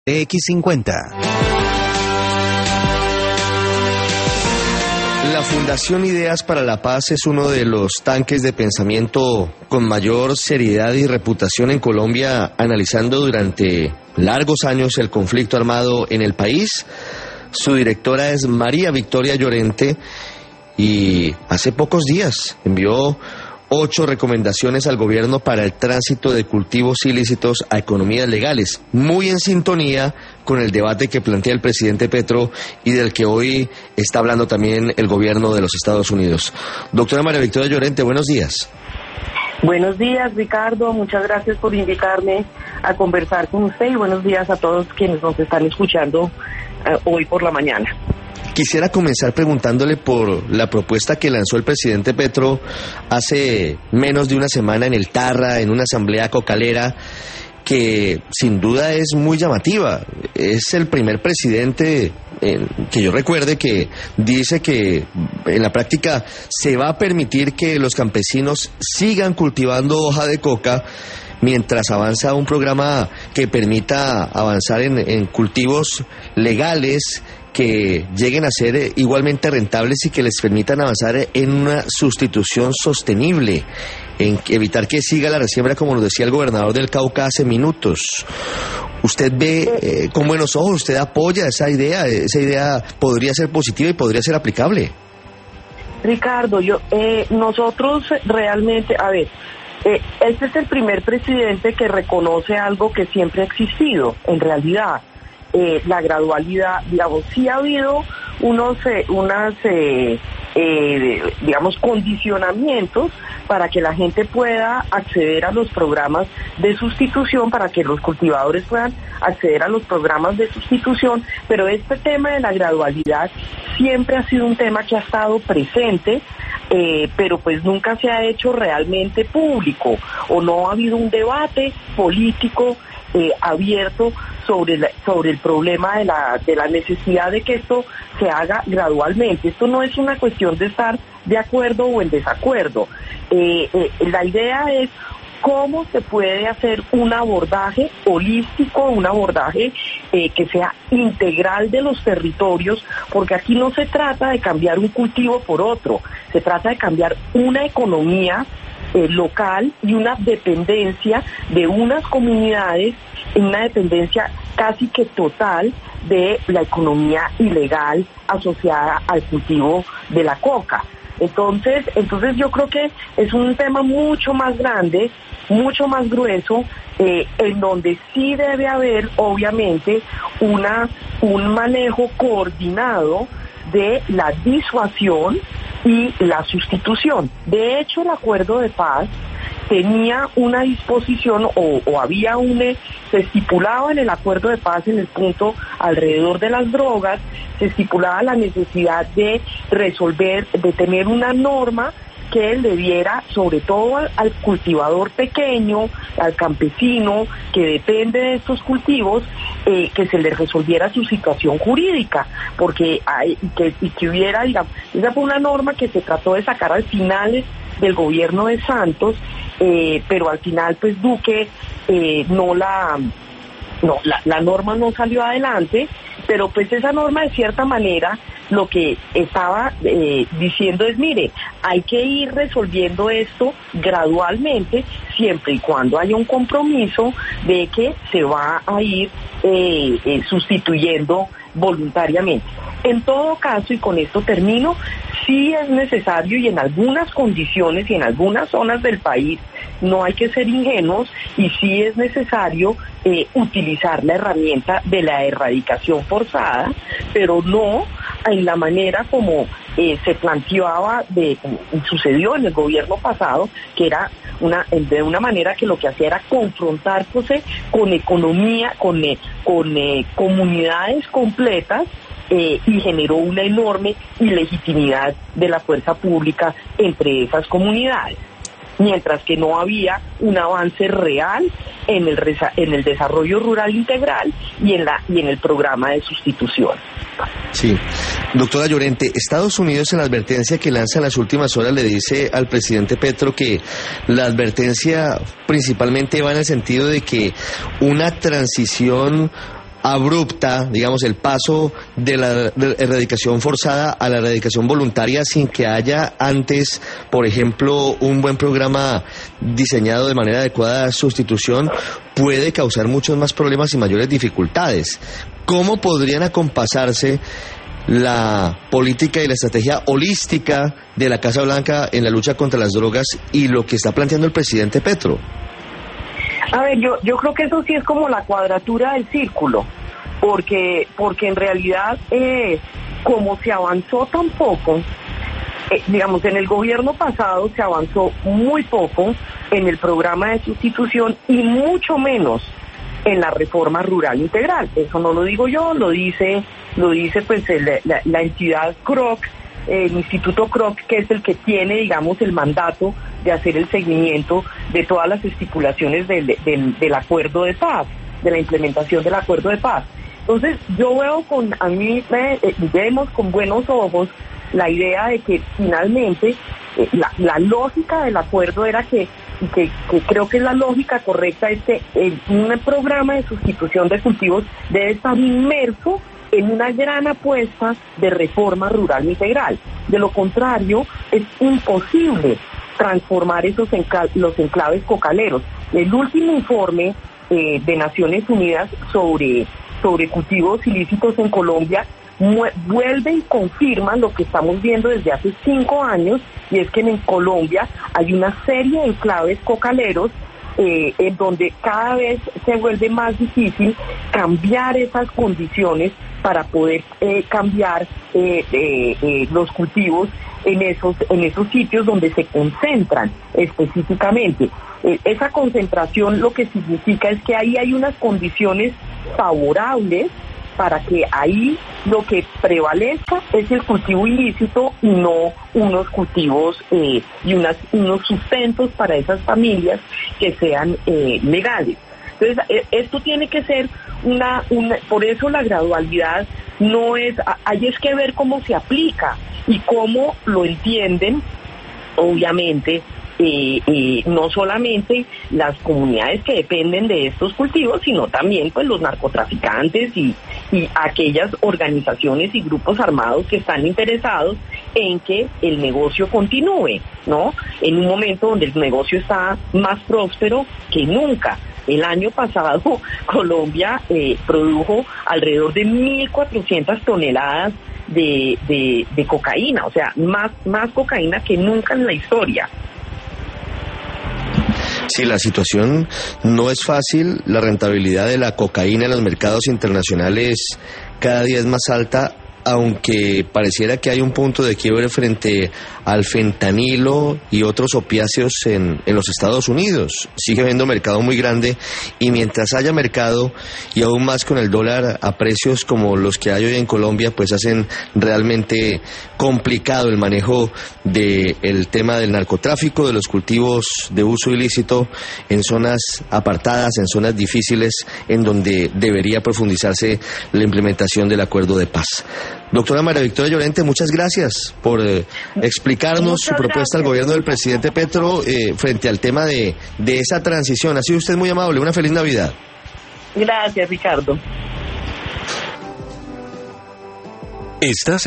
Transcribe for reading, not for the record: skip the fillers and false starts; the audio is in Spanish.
X50. La Fundación Ideas para la Paz es uno de los tanques de pensamiento con mayor seriedad y reputación en Colombia, analizando durante largos años el conflicto armado en el país. Su directora es María Victoria Llorente y hace pocos días envió 8 recomendaciones al gobierno para el tránsito de cultivos ilícitos a economías legales, muy en sintonía con el debate que plantea el presidente Petro y del que hoy está hablando también el gobierno de los Estados Unidos. Doctora María Victoria Llorente, buenos días. Buenos días, Ricardo, muchas gracias por invitarme a conversar con usted y buenos días a todos quienes nos están escuchando hoy por la mañana. Quisiera comenzar preguntándole por la propuesta que lanzó el presidente Petro hace menos de una semana en el Tarra, en una asamblea cocalera, que sin duda es muy llamativa. Es el primer presidente que yo recuerde que dice que en la práctica se va a permitir que los campesinos sigan cultivando hoja de coca mientras avanza un programa que permita avanzar en cultivos legales que lleguen a ser igualmente rentables y que les permitan avanzar en una sustitución sostenible, en evitar que siga la resiembra, como nos decía el gobernador del Cauca hace minutos. ¿Usted ve con buenos ojos, usted apoya esa idea podría ser positiva y podría ser aplicable? Ricardo, nosotros realmente, este es el primer presidente que reconoce algo que siempre ha existido, en realidad. La gradualidad, digamos, sí ha habido unos condicionamientos para que la gente pueda acceder a los programas de sustitución, para que los cultivadores puedan acceder a los programas de sustitución, pero este tema de la gradualidad siempre ha sido un tema que ha estado presente, pero pues nunca se ha hecho realmente público, o no ha habido un debate político abierto sobre el problema de la necesidad de que esto se haga gradualmente. Esto no es una cuestión de estar de acuerdo o en desacuerdo. La idea es cómo se puede hacer un abordaje holístico, un abordaje que sea integral de los territorios, porque aquí no se trata de cambiar un cultivo por otro, se trata de cambiar una economía local y una dependencia de unas comunidades, una dependencia casi que total de la economía ilegal asociada al cultivo de la coca. Entonces yo creo que es un tema mucho más grande, mucho más grueso, en donde sí debe haber, obviamente, un manejo coordinado de la disuasión y la sustitución. De hecho, el acuerdo de paz tenía una disposición se estipulaba en el acuerdo de paz, en el punto alrededor de las drogas, se estipulaba la necesidad de tener una norma que le diera, sobre todo al cultivador pequeño, al campesino que depende de estos cultivos, que se le resolviera su situación jurídica, porque que hubiera, digamos, esa fue una norma que se trató de sacar al final del gobierno de Santos, pero al final pues Duque la norma no salió adelante, pero pues esa norma de cierta manera lo que estaba diciendo es, mire, hay que ir resolviendo esto gradualmente, siempre y cuando haya un compromiso de que se va a ir sustituyendo voluntariamente. En todo caso, y con esto termino, sí es necesario, y en algunas condiciones y en algunas zonas del país no hay que ser ingenuos, y sí es necesario utilizar la herramienta de la erradicación forzada, pero no en la manera como se planteaba, sucedió en el gobierno pasado, que era de una manera que lo que hacía era confrontarse con economía, con comunidades completas, y generó una enorme ilegitimidad de la fuerza pública entre esas comunidades, mientras que no había un avance real en el desarrollo rural integral y en el programa de sustitución. Sí. Doctora Llorente, Estados Unidos en la advertencia que lanza en las últimas horas le dice al presidente Petro que la advertencia principalmente va en el sentido de que una transición abrupta, digamos, el paso de la erradicación forzada a la erradicación voluntaria sin que haya antes, por ejemplo, un buen programa diseñado de manera adecuada de sustitución, puede causar muchos más problemas y mayores dificultades. ¿Cómo podrían acompasarse la política y la estrategia holística de la Casa Blanca en la lucha contra las drogas y lo que está planteando el presidente Petro? A ver, yo creo que eso sí es como la cuadratura del círculo, porque en realidad, como se avanzó tan poco, digamos, en el gobierno pasado se avanzó muy poco en el programa de sustitución y mucho menos en la reforma rural integral. Eso no lo digo yo, lo dice pues la entidad CROC, el Instituto CROC, que es el que tiene, digamos, el mandato de hacer el seguimiento de todas las estipulaciones del acuerdo de paz, de la implementación del acuerdo de paz. Entonces, yo vemos con buenos ojos la idea de que finalmente la lógica del acuerdo era que creo que es la lógica correcta, es que un programa de sustitución de cultivos debe estar inmerso en una gran apuesta de reforma rural integral. De lo contrario, es imposible transformar los enclaves cocaleros. El último informe de Naciones Unidas sobre cultivos ilícitos en Colombia vuelve y confirma lo que estamos viendo desde hace 5 años, y es que en Colombia hay una serie de enclaves cocaleros en donde cada vez se vuelve más difícil cambiar esas condiciones para poder cambiar los cultivos en esos sitios donde se concentran específicamente. Esa concentración lo que significa es que ahí hay unas condiciones favorables para que ahí lo que prevalezca es el cultivo ilícito y no unos cultivos y unos sustentos para esas familias que sean legales. Entonces, esto tiene que ser por eso la gradualidad no es, hay es que ver cómo se aplica y cómo lo entienden, obviamente, no solamente las comunidades que dependen de estos cultivos, sino también pues los narcotraficantes y aquellas organizaciones y grupos armados que están interesados en que el negocio continúe, ¿no? En un momento donde el negocio está más próspero que nunca. El año pasado Colombia produjo alrededor de 1.400 toneladas de cocaína, o sea, más cocaína que nunca en la historia. Sí, la situación no es fácil, la rentabilidad de la cocaína en los mercados internacionales cada día es más alta, aunque pareciera que hay un punto de quiebre frente al fentanilo y otros opiáceos en los Estados Unidos. Sigue habiendo mercado muy grande, y mientras haya mercado, y aún más con el dólar a precios como los que hay hoy en Colombia, pues hacen realmente complicado el manejo del tema del narcotráfico, de los cultivos de uso ilícito en zonas apartadas, en zonas difíciles, en donde debería profundizarse la implementación del acuerdo de paz. Doctora María Victoria Llorente, muchas gracias por explicarnos su propuesta al gobierno del presidente Petro frente al tema de esa transición. Ha sido usted muy amable. Una feliz Navidad. Gracias, Ricardo.